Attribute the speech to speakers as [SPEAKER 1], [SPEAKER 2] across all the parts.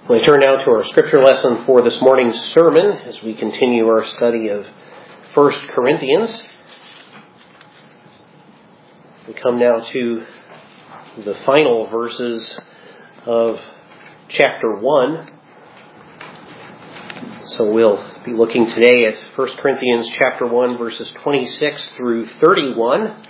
[SPEAKER 1] We turn now to our scripture lesson for this morning's sermon as we continue our study of 1 Corinthians. We come now to the final verses of chapter 1. So we'll be looking today at 1 Corinthians chapter 1, verses 26 through 31.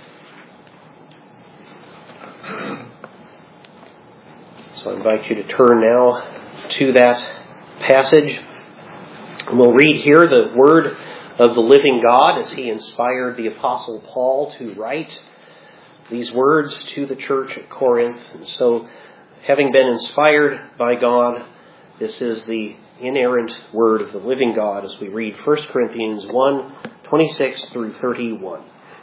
[SPEAKER 1] So I invite you to turn now to that passage. And we'll read here the word of the living God as he inspired the Apostle Paul to write these words to the church at Corinth. And so, having been inspired by God, this is the inerrant word of the living God as we read 1 Corinthians 1, 26 through 31.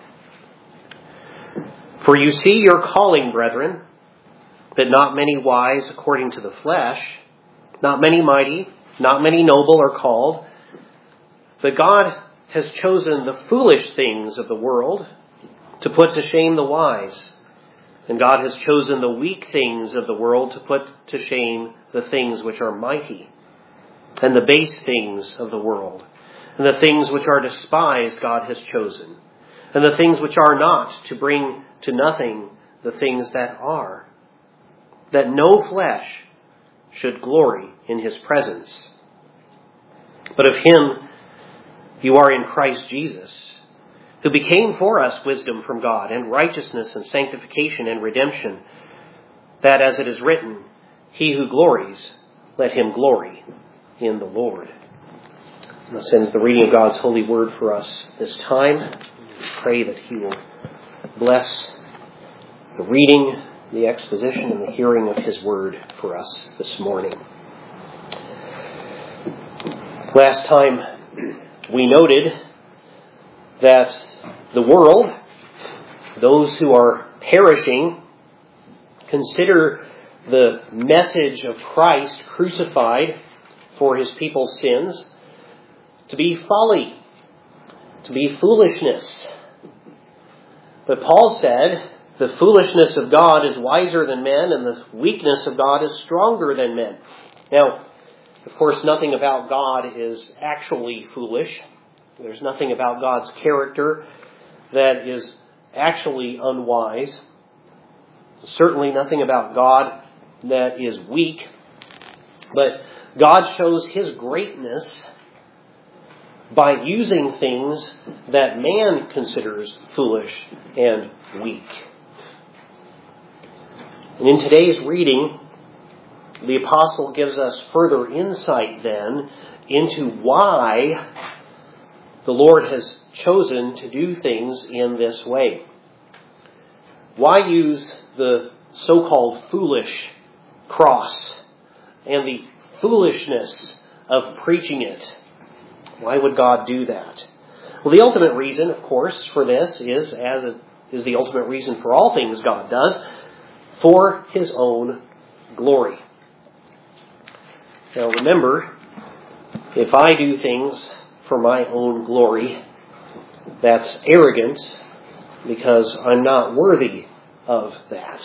[SPEAKER 1] For you see your calling, brethren, that not many wise according to the flesh, not many mighty, not many noble are called, but God has chosen the foolish things of the world to put to shame the wise. And God has chosen the weak things of the world to put to shame the things which are mighty, and the base things of the world, and the things which are despised God has chosen, and the things which are not, to bring to nothing the things that are, that no flesh should glory in his presence. But of him you are in Christ Jesus, who became for us wisdom from God, and righteousness and sanctification and redemption, that as it is written, he who glories, let him glory in the Lord. And this ends the reading of God's holy word for us this time. We pray that he will bless the reading, the exposition, and the hearing of his word for us this morning. Last time we noted that the world, those who are perishing, consider the message of Christ crucified for his people's sins to be folly, to be foolishness. But Paul said, the foolishness of God is wiser than men, and the weakness of God is stronger than men. Now, of course, nothing about God is actually foolish. There's nothing about God's character that is actually unwise. Certainly nothing about God that is weak. But God shows his greatness by using things that man considers foolish and weak. And in today's reading, the apostle gives us further insight then into why the Lord has chosen to do things in this way. Why use the so-called foolish cross and the foolishness of preaching it? Why would God do that? Well, the ultimate reason, of course, for this is, as it is the ultimate reason for all things God does, for his own glory. Now remember, if I do things for my own glory, that's arrogant because I'm not worthy of that.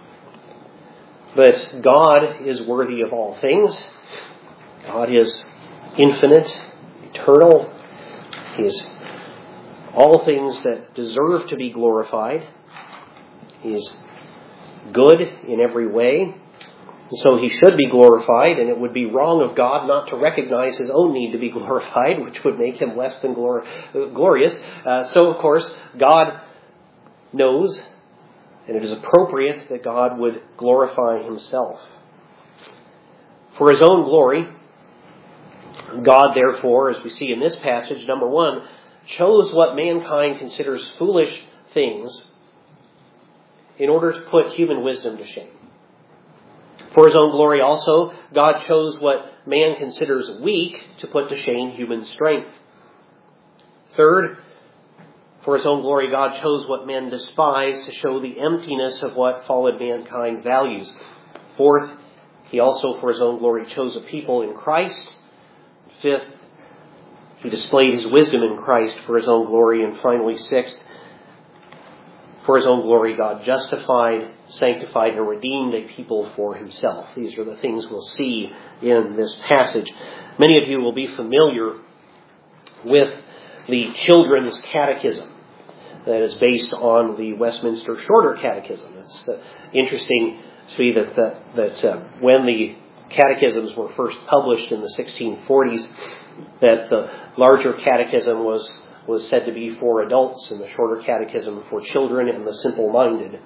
[SPEAKER 1] But God is worthy of all things. God is infinite, eternal. He is all things that deserve to be glorified. He is good in every way. And so he should be glorified, and it would be wrong of God not to recognize his own need to be glorified, which would make him less than glorious. So, of course, God knows, and it is appropriate that God would glorify himself. For his own glory, God, therefore, as we see in this passage, number one, chose what mankind considers foolish things in order to put human wisdom to shame. For his own glory also, God chose what man considers weak to put to shame human strength. Third, for his own glory, God chose what men despise to show the emptiness of what fallen mankind values. Fourth, he also, for his own glory, chose a people in Christ. Fifth, he displayed his wisdom in Christ for his own glory. And finally, sixth, For his own glory, God justified, sanctified, and redeemed a people for himself. These are the things we'll see in this passage. Many of you will be familiar with the Children's Catechism that is based on the Westminster Shorter Catechism. It's interesting to see that when the catechisms were first published in the 1640s, that the larger catechism was said to be for adults and the shorter catechism for children and the simple-minded.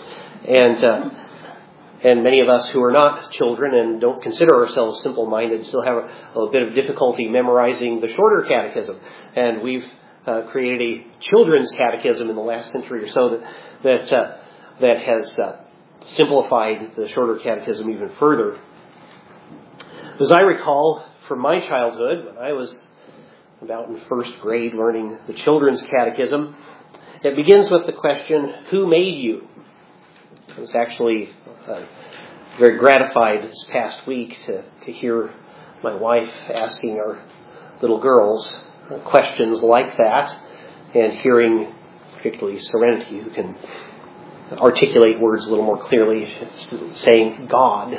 [SPEAKER 1] And many of us who are not children and don't consider ourselves simple-minded still have a bit of difficulty memorizing the shorter catechism. And we've created a children's catechism in the last century or so that has simplified the shorter catechism even further. As I recall from my childhood, when I was about in first grade learning the children's catechism, it begins with the question, who made you? I was actually very gratified this past week to hear my wife asking our little girls questions like that, and hearing particularly Serenity, who can articulate words a little more clearly, saying God.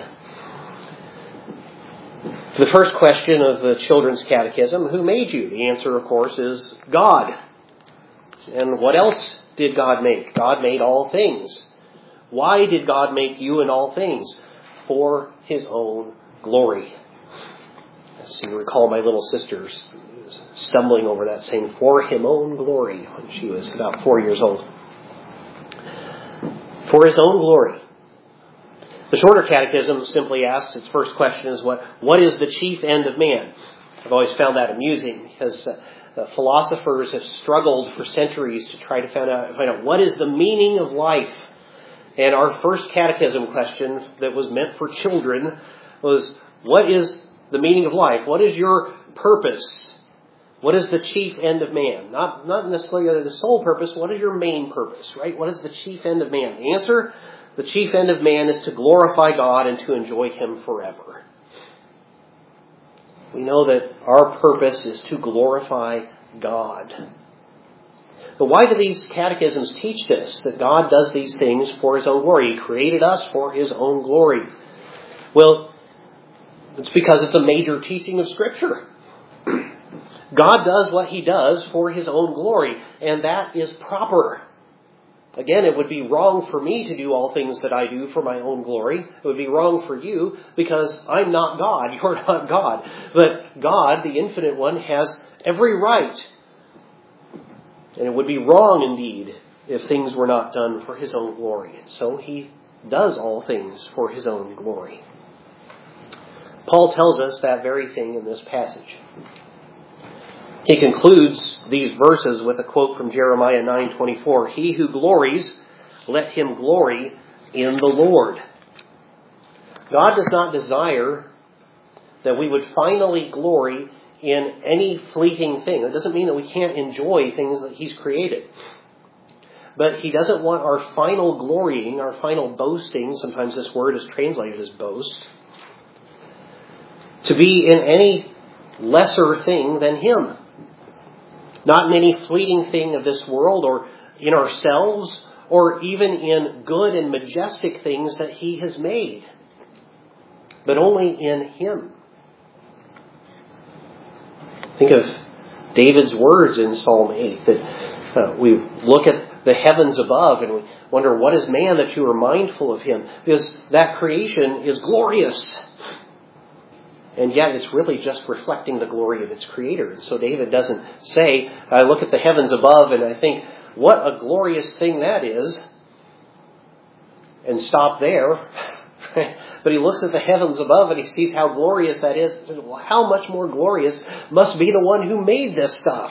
[SPEAKER 1] The first question of the Children's Catechism, who made you? The answer, of course, is God. And what else did God make? God made all things. Why did God make you and all things? For his own glory. As you recall, my little sister stumbling over that, saying, for him own glory, when she was about 4 years old. For his own glory. The Shorter Catechism simply asks, its first question is, what is the chief end of man? I've always found that amusing, because philosophers have struggled for centuries to try to find out what is the meaning of life. And our first catechism question that was meant for children was, what is the meaning of life? What is your purpose? What is the chief end of man? Not necessarily the sole purpose. What is your main purpose, right? What is the chief end of man? The answer, the chief end of man is to glorify God and to enjoy him forever. We know that our purpose is to glorify God. But why do these catechisms teach this? That God does these things for his own glory. He created us for his own glory. Well, it's because it's a major teaching of Scripture. God does what he does for his own glory, and that is proper. Again, it would be wrong for me to do all things that I do for my own glory. It would be wrong for you because I'm not God. You're not God. But God, the Infinite One, has every right. And it would be wrong indeed if things were not done for his own glory. And so he does all things for his own glory. Paul tells us that very thing in this passage. He concludes these verses with a quote from Jeremiah 9:24. He who glories, let him glory in the Lord. God does not desire that we would finally glory in any fleeting thing. It doesn't mean that we can't enjoy things that he's created. But he doesn't want our final glorying, our final boasting, sometimes this word is translated as boast, to be in any lesser thing than him. Not in any fleeting thing of this world or in ourselves or even in good and majestic things that he has made, but only in him. Think of David's words in Psalm 8, that we look at the heavens above and we wonder, what is man that you are mindful of him? Because that creation is glorious. And yet it's really just reflecting the glory of its creator. And so David doesn't say, I look at the heavens above and I think, what a glorious thing that is, and stop there. But he looks at the heavens above and he sees how glorious that is. And says, well, how much more glorious must be the one who made this stuff?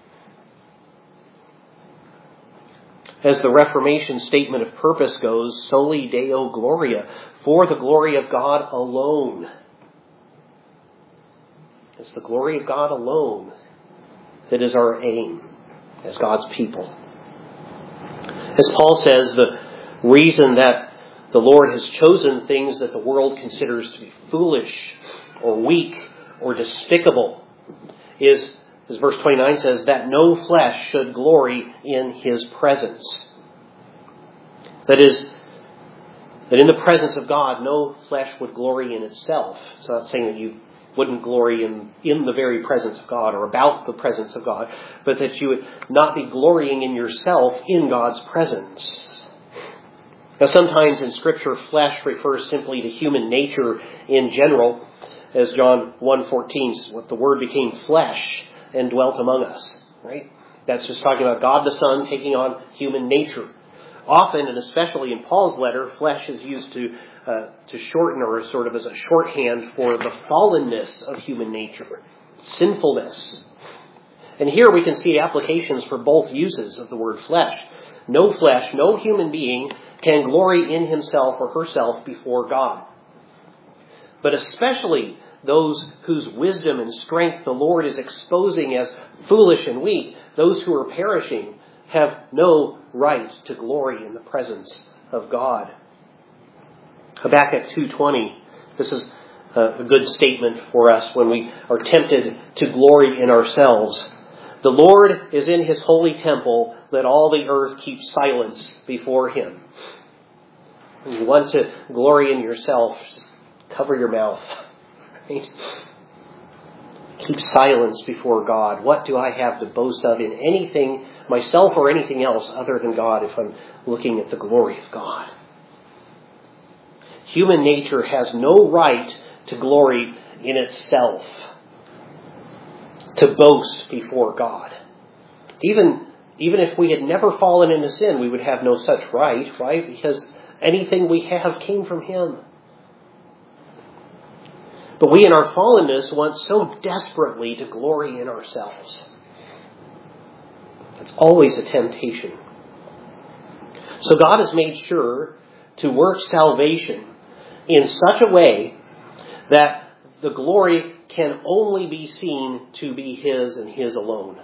[SPEAKER 1] As the Reformation statement of purpose goes, soli Deo Gloria, for the glory of God alone. It's the glory of God alone that is our aim as God's people. As Paul says, the reason that the Lord has chosen things that the world considers to be foolish or weak or despicable is, as verse 29 says, that no flesh should glory in his presence. That is, that in the presence of God, no flesh would glory in itself. It's not saying that you wouldn't glory in the very presence of God or about the presence of God, but that you would not be glorying in yourself in God's presence. Now, sometimes in Scripture, flesh refers simply to human nature in general, as John 1:14, what the Word became flesh and dwelt among us. Right? That's just talking about God the Son taking on human nature. Often, and especially in Paul's letter, flesh is used to shorten or sort of as a shorthand for the fallenness of human nature, sinfulness. And here we can see applications for both uses of the word flesh. No flesh, no human being can glory in himself or herself before God. But especially those whose wisdom and strength the Lord is exposing as foolish and weak, those who are perishing, have no right to glory in the presence of God. Habakkuk 2:20. This is a good statement for us when we are tempted to glory in ourselves. The Lord is in his holy temple. Let all the earth keep silence before him. When you want to glory in yourself, just cover your mouth. Right? Keep silence before God. What do I have to boast of in anything, myself or anything else other than God, if I'm looking at the glory of God? Human nature has no right to glory in itself, to boast before God. Even if we had never fallen into sin, we would have no such right? Because anything we have came from him. But we in our fallenness want so desperately to glory in ourselves. It's always a temptation. So God has made sure to work salvation in such a way that the glory can only be seen to be his and his alone.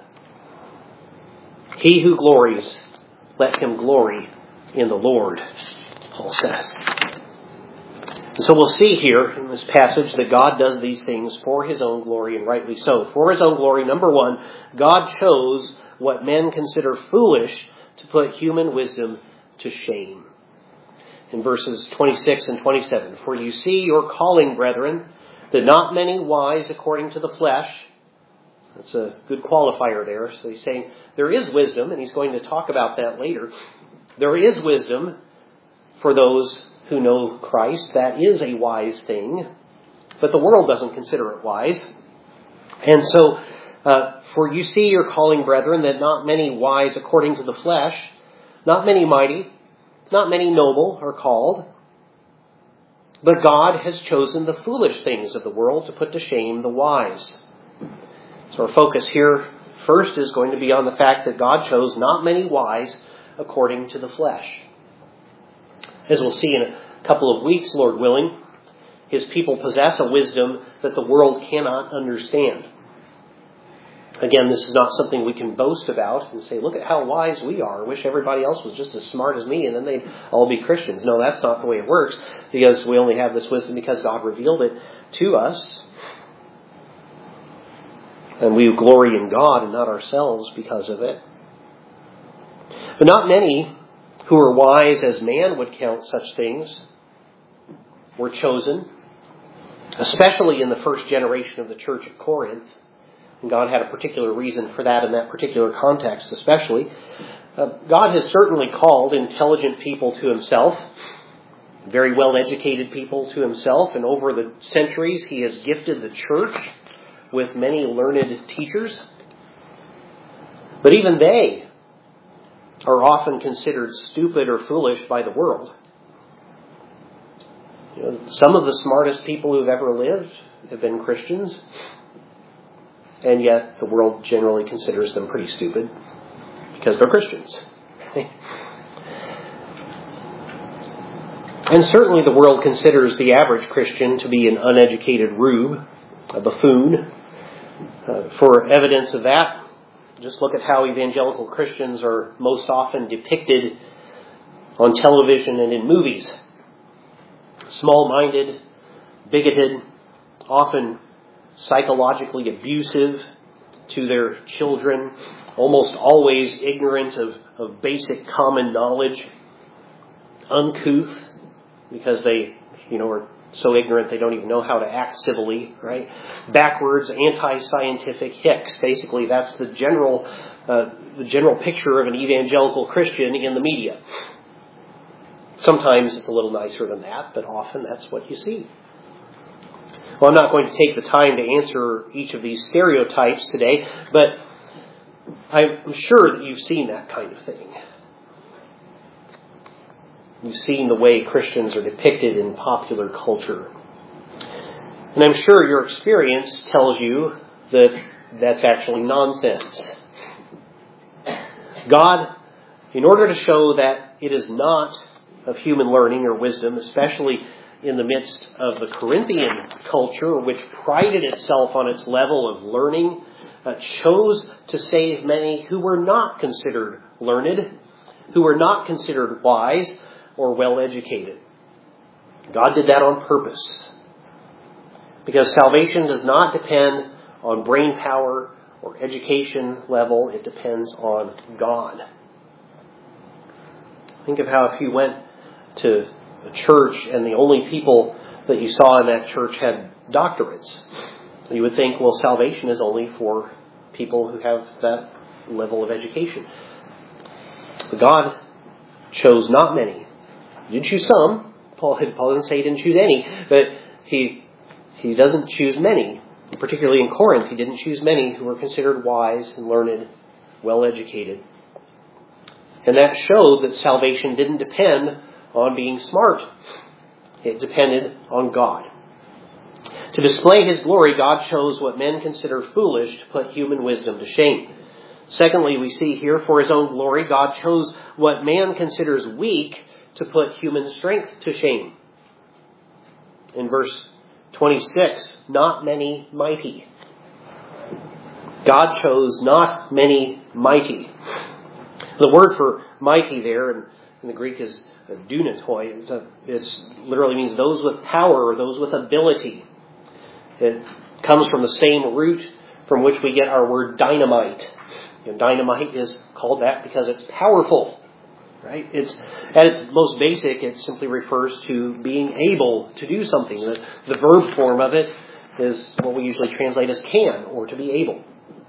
[SPEAKER 1] He who glories, let him glory in the Lord, Paul says. And so we'll see here in this passage that God does these things for his own glory, and rightly so. For his own glory, number one, God chose what men consider foolish to put human wisdom to shame. In verses 26 and 27, for you see your calling, brethren, that not many wise according to the flesh. That's a good qualifier there. So he's saying there is wisdom, and he's going to talk about that later. There is wisdom for those who know Christ. That is a wise thing. But the world doesn't consider it wise. And so, for you see your calling, brethren, that not many wise according to the flesh, not many mighty, not many noble are called. But God has chosen the foolish things of the world to put to shame the wise. So our focus here first is going to be on the fact that God chose not many wise according to the flesh. As we'll see in a couple of weeks, Lord willing, his people possess a wisdom that the world cannot understand. Again, this is not something we can boast about and say, look at how wise we are. I wish everybody else was just as smart as me and then they'd all be Christians. No, that's not the way it works, because we only have this wisdom because God revealed it to us. And we glory in God and not ourselves because of it. But not many who are wise as man would count such things were chosen, especially in the first generation of the church at Corinth. And God had a particular reason for that in that particular context especially. God has certainly called intelligent people to himself, very well-educated people to himself, and over the centuries he has gifted the church with many learned teachers. But even they are often considered stupid or foolish by the world. Some of the smartest people who've ever lived have been Christians, and yet the world generally considers them pretty stupid because they're Christians. And certainly the world considers the average Christian to be an uneducated rube, a buffoon. For evidence of that, just look at how evangelical Christians are most often depicted on television and in movies. Small-minded, bigoted, often psychologically abusive to their children, almost always ignorant of basic common knowledge. uncouth because they, are so ignorant they don't even know how to act civilly, right? Backwards, anti-scientific hicks. Basically, that's the general picture of an evangelical Christian in the media. Sometimes it's a little nicer than that, but often that's what you see. Well, I'm not going to take the time to answer each of these stereotypes today, but I'm sure that you've seen that kind of thing. You've seen the way Christians are depicted in popular culture. And I'm sure your experience tells you that that's actually nonsense. God, in order to show that it is not of human learning or wisdom, especially in the midst of the Corinthian culture, which prided itself on its level of learning, chose to save many who were not considered learned, who were not considered wise or well-educated. God did that on purpose. Because salvation does not depend on brain power or education level. It depends on God. Think of how if you went to a church and the only people that you saw in that church had doctorates, you would think, well, salvation is only for people who have that level of education. But God chose not many. He did choose some. Paul doesn't say he didn't choose any, but he doesn't choose many. Particularly in Corinth, he didn't choose many who were considered wise and learned, well-educated. And that showed that salvation didn't depend on being smart. It depended on God. To display His glory, God chose what men consider foolish to put human wisdom to shame. Secondly, we see here, for His own glory, God chose what man considers weak to put human strength to shame. In verse 26, not many mighty. God chose not many mighty. The word for mighty there in the Greek is dunatoi. It literally means those with power or those with ability. It comes from the same root from which we get our word dynamite. Dynamite is called that because it's powerful. Right? It's at its most basic, it simply refers to being able to do something. The verb form of it is what we usually translate as can, or to be able.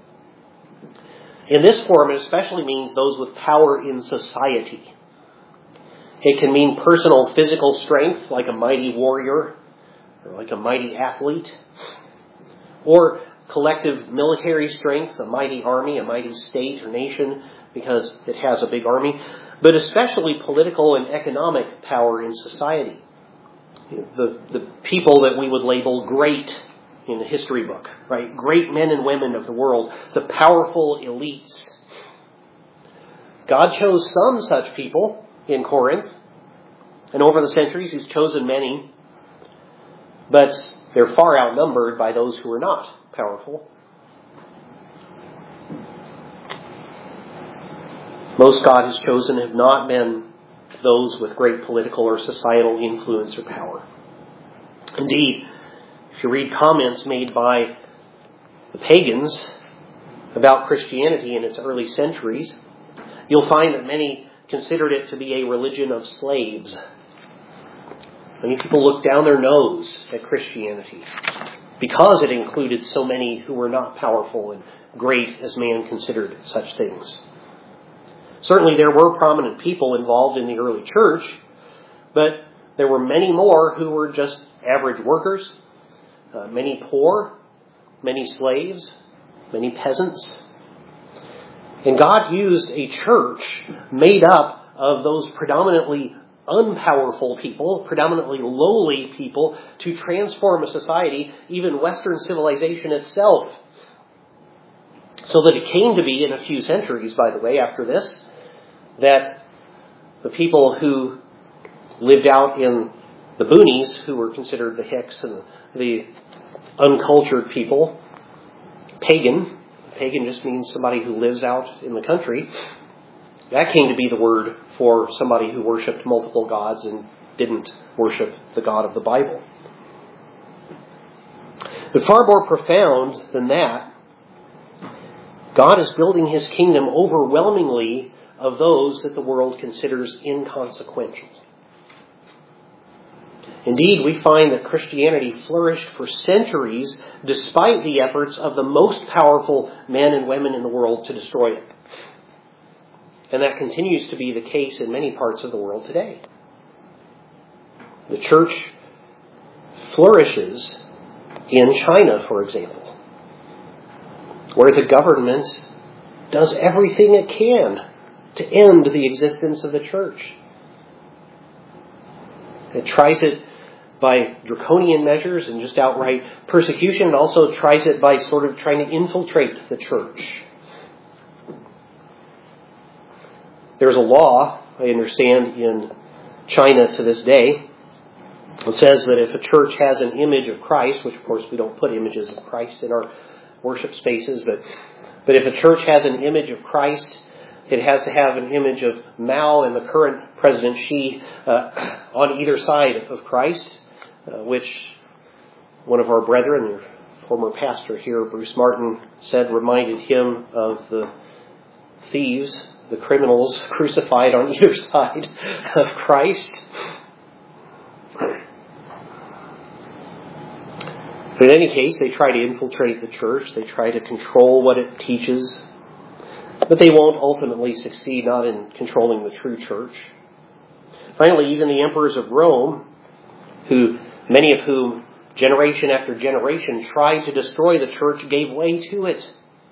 [SPEAKER 1] In this form, it especially means those with power in society. It can mean personal physical strength, like a mighty warrior, or like a mighty athlete, or collective military strength, a mighty army, a mighty state or nation, because it has a big army, but especially political and economic power in society. The people that we would label great in the history book, right? Great men and women of the world, the powerful elites. God chose some such people in Corinth, and over the centuries He's chosen many, but they're far outnumbered by those who are not powerful. Most God has chosen have not been those with great political or societal influence or power. Indeed, if you read comments made by the pagans about Christianity in its early centuries, you'll find that many considered it to be a religion of slaves. Many people looked down their nose at Christianity because it included so many who were not powerful and great as man considered such things. Certainly there were prominent people involved in the early church, but there were many more who were just average workers, many poor, many slaves, many peasants. And God used a church made up of those predominantly unpowerful people, predominantly lowly people, to transform a society, even Western civilization itself. So that it came to be in a few centuries, by the way, after this, that the people who lived out in the boonies, who were considered the Hicks and the uncultured people, pagan just means somebody who lives out in the country, that came to be the word for somebody who worshipped multiple gods and didn't worship the God of the Bible. But far more profound than that, God is building His kingdom overwhelmingly of those that the world considers inconsequential. Indeed, we find that Christianity flourished for centuries despite the efforts of the most powerful men and women in the world to destroy it. And that continues to be the case in many parts of the world today. The church flourishes in China, for example, where the government does everything it can to end the existence of the church. It tries it by draconian measures and just outright persecution. It also tries it by sort of trying to infiltrate the church. There's a law, I understand, in China to this day. It says that if a church has an image of Christ, which of course we don't put images of Christ in our worship spaces, but if a church has an image of Christ, it has to have an image of Mao and the current President Xi on either side of Christ, which one of our brethren, the former pastor here, Bruce Martin, said reminded him of the thieves, the criminals crucified on either side of Christ. But in any case, they try to infiltrate the church. They try to control what it teaches. But they won't ultimately succeed, not in controlling the true church. Finally, even the emperors of Rome, many of whom, generation after generation, tried to destroy the church, gave way to it.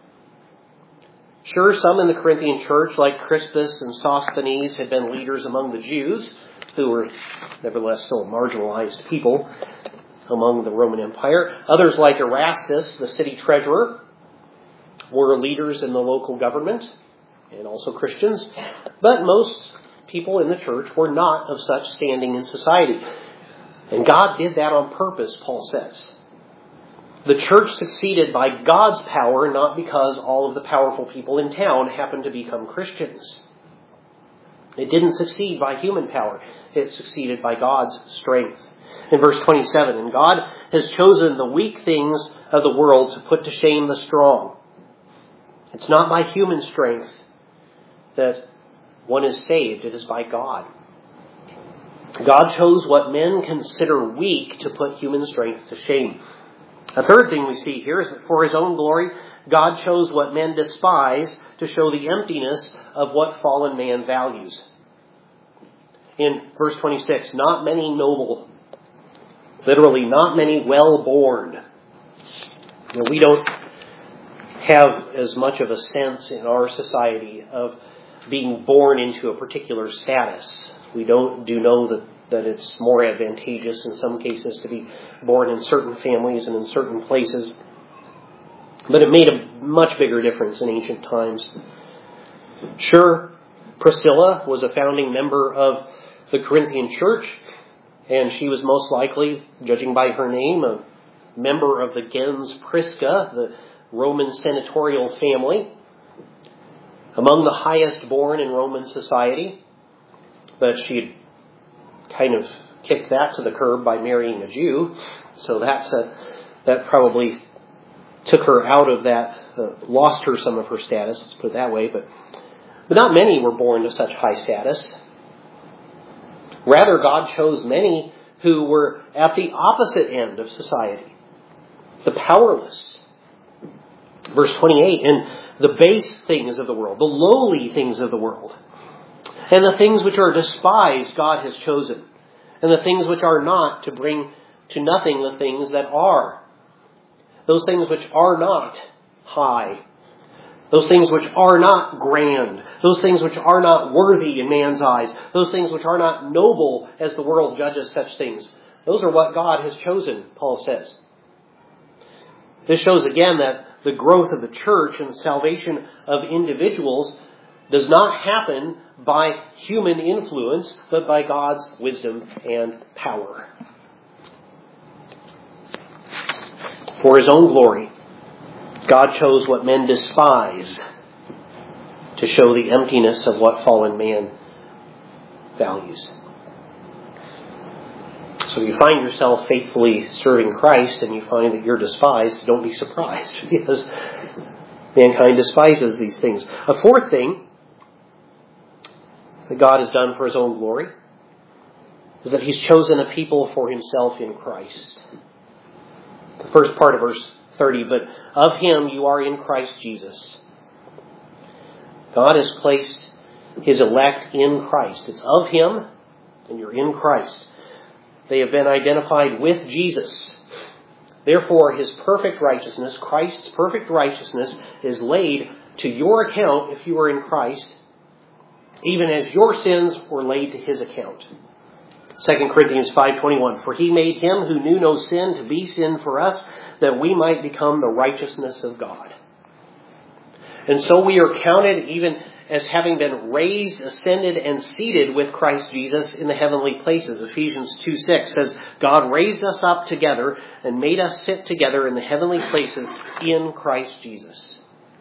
[SPEAKER 1] Sure, some in the Corinthian church, like Crispus and Sosthenes, had been leaders among the Jews, who were nevertheless still a marginalized people among the Roman Empire. Others, like Erastus, the city treasurer, were leaders in the local government, and also Christians. But most people in the church were not of such standing in society. And God did that on purpose, Paul says. The church succeeded by God's power, not because all of the powerful people in town happened to become Christians. It didn't succeed by human power. It succeeded by God's strength. In verse 27, and God has chosen the weak things of the world to put to shame the strong. It's not by human strength that one is saved. It is by God. God chose what men consider weak to put human strength to shame. A third thing we see here is that for His own glory, God chose what men despise to show the emptiness of what fallen man values. In verse 26, not many noble, literally not many well-born. We don't have as much of a sense in our society of being born into a particular status. We do know that it's more advantageous in some cases to be born in certain families and in certain places. But it made a much bigger difference in ancient times. Sure, Priscilla was a founding member of the Corinthian church, and she was most likely, judging by her name, a member of the gens Prisca, the Roman senatorial family, among the highest born in Roman society. But she had kind of kicked that to the curb by marrying a Jew, so that probably took her out of that, lost her some of her status, let's put it that way. But not many were born to such high status. Rather, God chose many who were at the opposite end of society, the powerless. Verse 28, and the base things of the world, the lowly things of the world, and the things which are despised God has chosen, and the things which are not, to bring to nothing the things that are. Those things which are not high, those things which are not grand, those things which are not worthy in man's eyes, those things which are not noble as the world judges such things. Those are what God has chosen, Paul says. This shows again that the growth of the church and the salvation of individuals does not happen by human influence, but by God's wisdom and power. For His own glory, God chose what men despise to show the emptiness of what fallen man values. So you find yourself faithfully serving Christ and you find that you're despised, don't be surprised, because mankind despises these things. A fourth thing that God has done for His own glory is that He's chosen a people for Himself in Christ. The first part of verse 30, but of Him you are in Christ Jesus. God has placed His elect in Christ. It's of Him, and you're in Christ. They have been identified with Jesus. Therefore, His perfect righteousness, Christ's perfect righteousness, is laid to your account if you are in Christ, even as your sins were laid to His account. 2 Corinthians 5:21, for He made Him who knew no sin to be sin for us, that we might become the righteousness of God. And so we are counted even as having been raised, ascended, and seated with Christ Jesus in the heavenly places. Ephesians 2:6 says, God raised us up together and made us sit together in the heavenly places in Christ Jesus.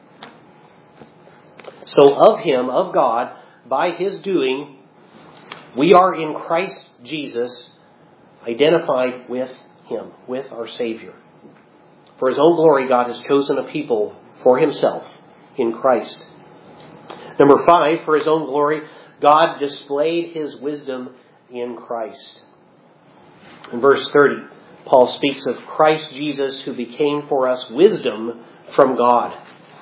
[SPEAKER 1] So of Him, of God, by His doing, we are in Christ Jesus, identified with Him, with our Savior. For His own glory, God has chosen a people for Himself in Christ. Number 5, for His own glory, God displayed His wisdom in Christ. In verse 30, Paul speaks of Christ Jesus who became for us wisdom from God.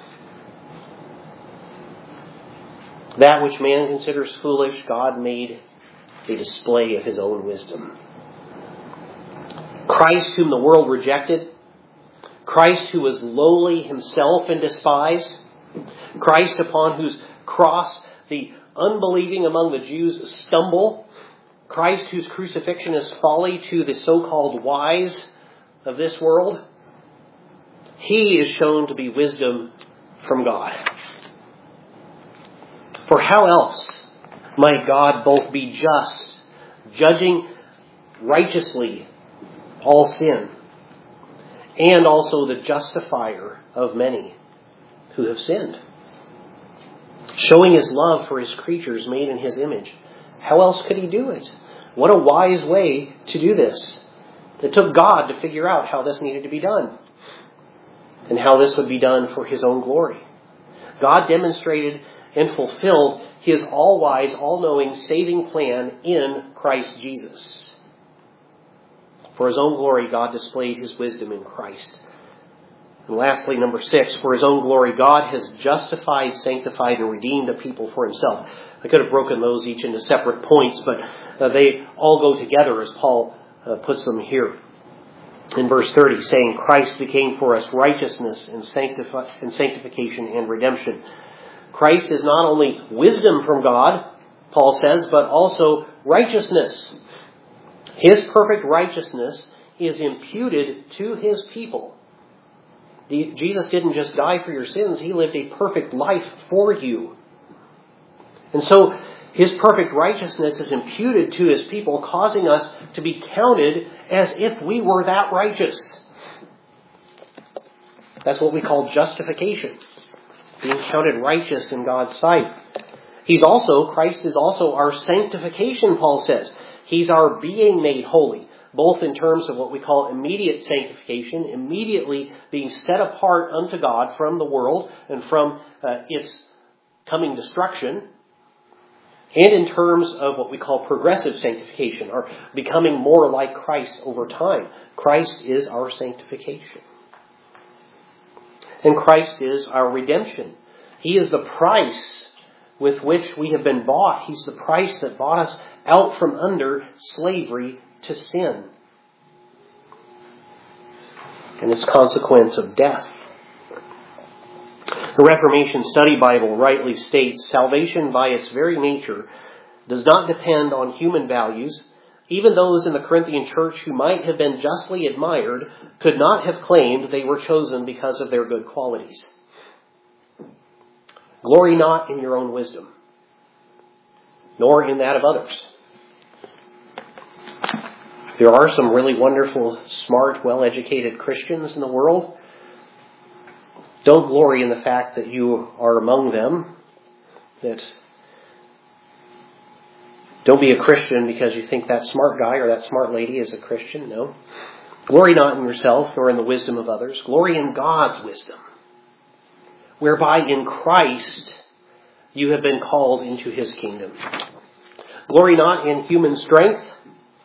[SPEAKER 1] That which man considers foolish, God made a display of His own wisdom. Christ whom the world rejected, Christ who was lowly Himself and despised, Christ upon whose cross the unbelieving among the Jews stumble, Christ whose crucifixion is folly to the so-called wise of this world, He is shown to be wisdom from God. For how else might God both be just, judging righteously all sin, and also the justifier of many who have sinned, showing His love for His creatures made in His image? How else could He do it? What a wise way to do this. It took God to figure out how this needed to be done, and how this would be done for His own glory. God demonstrated and fulfilled His all-wise, all-knowing, saving plan in Christ Jesus. For His own glory, God displayed His wisdom in Christ. And lastly, number 6, for His own glory, God has justified, sanctified, and redeemed a people for Himself. I could have broken those each into separate points, but they all go together as Paul puts them here. In verse 30, saying, Christ became for us righteousness and sanctification and redemption. Christ is not only wisdom from God, Paul says, but also righteousness. His perfect righteousness is imputed to His people. Jesus didn't just die for your sins. He lived a perfect life for you. And so His perfect righteousness is imputed to His people, causing us to be counted as if we were that righteous. That's what we call justification. Being counted righteous in God's sight. Christ is also our sanctification, Paul says. He's our being made holy, both in terms of what we call immediate sanctification, immediately being set apart unto God from the world and from its coming destruction, and in terms of what we call progressive sanctification, or becoming more like Christ over time. Christ is our sanctification. And Christ is our redemption. He is the price with which we have been bought. He's the price that bought us out from under slavery to sin and its consequence of death. The Reformation Study Bible rightly states, salvation by its very nature does not depend on human values. Even those in the Corinthian church who might have been justly admired could not have claimed they were chosen because of their good qualities. Glory not in your own wisdom, nor in that of others. There are some really wonderful, smart, well-educated Christians in the world. Don't glory in the fact that you are among them. Don't be a Christian because you think that smart guy or that smart lady is a Christian. No. Glory not in yourself nor in the wisdom of others. Glory in God's wisdom, whereby in Christ you have been called into His kingdom. Glory not in human strength,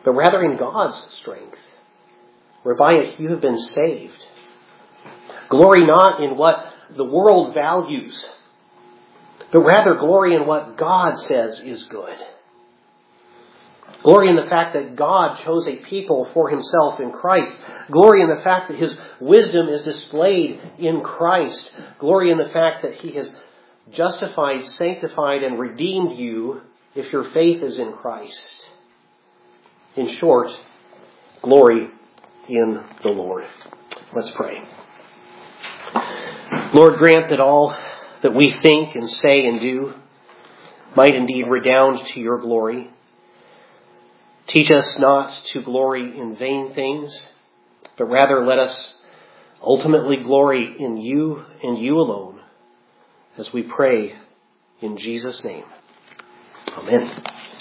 [SPEAKER 1] but rather in God's strength, whereby you have been saved. Glory not in what the world values, but rather glory in what God says is good. Glory in the fact that God chose a people for himself in Christ. Glory in the fact that his wisdom is displayed in Christ. Glory in the fact that he has justified, sanctified, and redeemed you if your faith is in Christ. In short, glory in the Lord. Let's pray. Lord, grant that all that we think and say and do might indeed redound to your glory. Teach us not to glory in vain things, but rather let us ultimately glory in you and you alone, as we pray in Jesus' name. Amen.